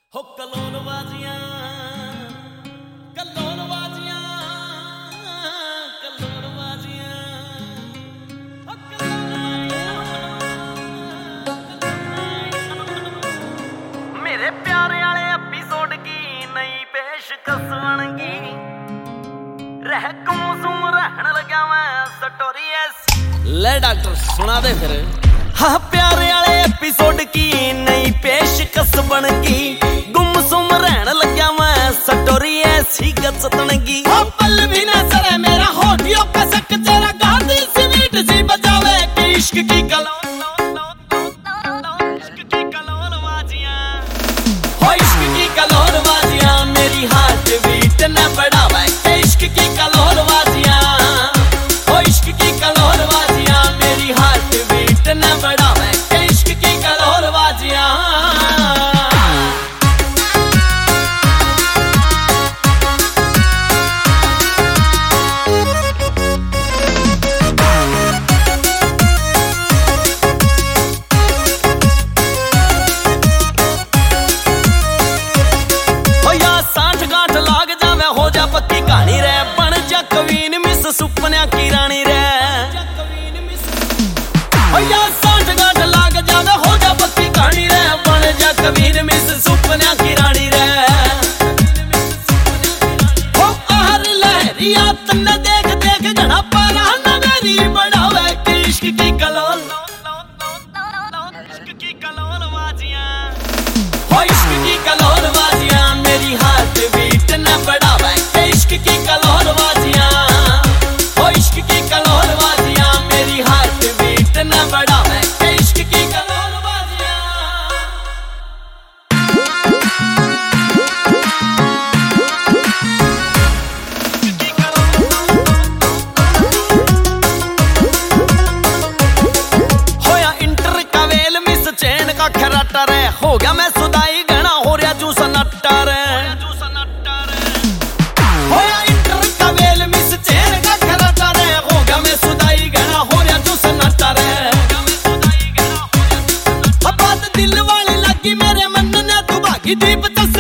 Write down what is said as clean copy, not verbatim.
हो कलोल बाजियां कलोल बाजियां कलोल बाजियां मेरे प्यारे वाले एपिसोड की नई पेशकश बनगी रह गुमसुम रहन लगा मैं स्टोरी ऐसी ले डॉक्टर सुना दे फिर। हाँ प्यारे वाले एपिसोड की नई पेशकश बनगी गुमसुम रहन लगा मैं स्टोरी ऐसी गचतनगी। पल भी न सरे मेरा होठियों पे सक तेरा गांधी स्वीट सी बजावे कि इश्क की कलोल बाजियां हो इश्क की कलोल बाजियां मेरी हार्ट बीट न बढ़ावे कि इश्क की कलोल बाजियां हो इश्क की कलोल बाजियां मेरी हार्ट बीट न बढ़ावे कि इश्क की कलोल बाजियां। पक्की कहानी रे बन जा कवीन मिस सुपन्या की रानी रे या साठ गांठ लाग जावे हो जा पक्की कहानी रे बन जा कवीन मिस सुपन्या की रानी रे हो आहर लहरिया तन्ने देख देख घना पारा न मेरी बढ़ावे कि इश्क की कलोल बाजियां हो इश्क की कलोल बाजियां मेरी हार्ट बीट न बढ़ावे इश्क की कलोल बाजियां हो इश्क की कलोल बाजियां मेरी हार्ट बीट न बढ़ावे इश्क की कलोल बाजियां। होया इंटर का वेल मिस चैन का खराटा रे हो गया मैं सुदाई गणा हो रहा जूस नट्टा रे दीप